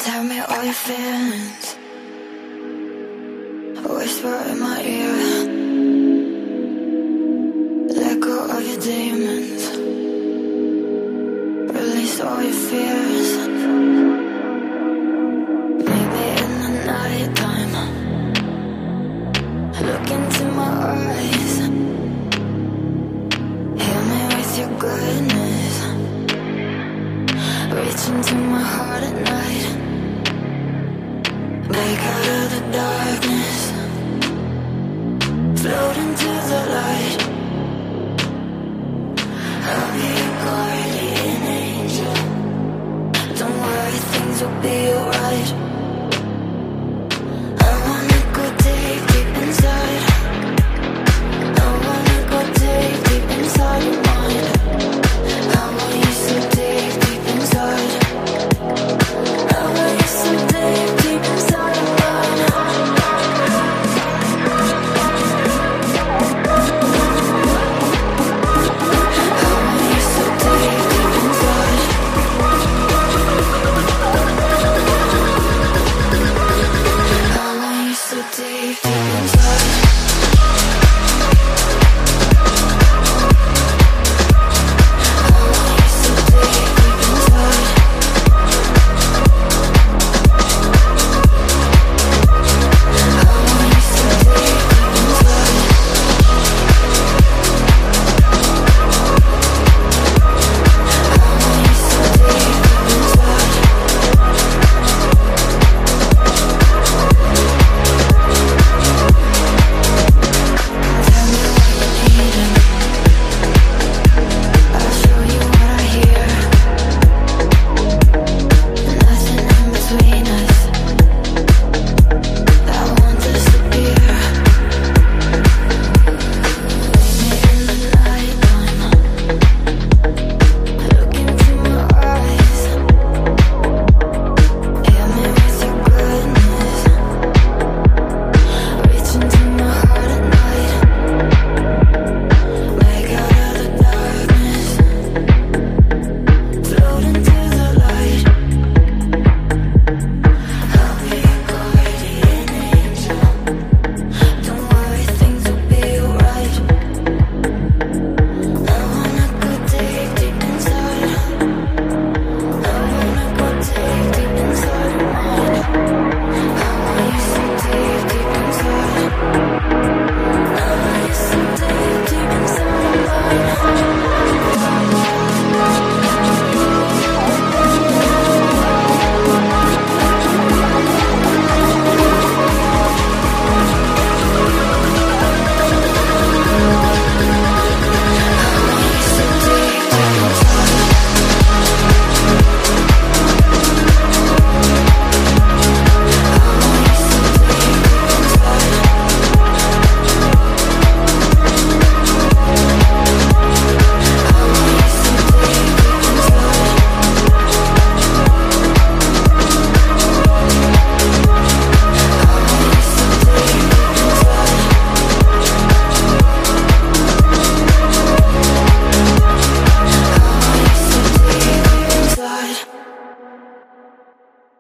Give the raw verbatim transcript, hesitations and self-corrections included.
Tell me all your feelings, whisper in my ear. Let go of your demons, release all your fears. Maybe in the night time, look into my eyes. Heal me with your goodness, reach into my heart at night. Break out of the darkness, float into the light. I'll be your guardian angel. Don't worry, things will be alright.